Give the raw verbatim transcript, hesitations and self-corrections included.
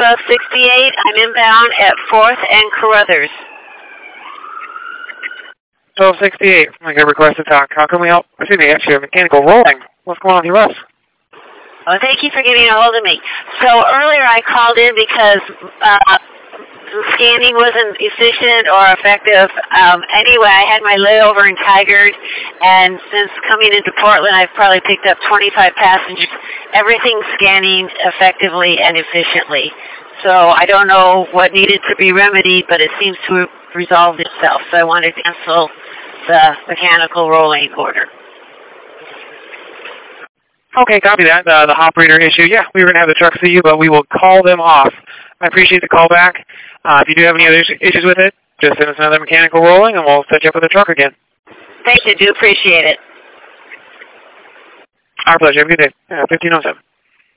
twelve sixty-eight. I'm inbound at fourth and Carruthers. twelve sixty-eight. I got a request to talk. How can we help? Excuse me, actually, mechanical rolling. What's going on with your bus? Oh, thank you for getting a hold of me. So earlier I called in because uh, scanning wasn't efficient or effective. Um, anyway, I had my layover in Tigard, and since coming into Portland, I've probably picked up twenty-five passengers. Everything's scanning effectively and efficiently. So I don't know what needed to be remedied, but it seems to have resolved itself. So I wanted to cancel the mechanical rolling order. Okay, copy that. Uh, the hop reader issue. Yeah, we were going to have the truck see you, but we will call them off. I appreciate the call back. Uh, if you do have any other issues with it, just send us another mechanical rolling, and we'll set you up with the truck again. Thank you. Do appreciate it. Our pleasure. Have a good day. Uh, fifteen oh seven.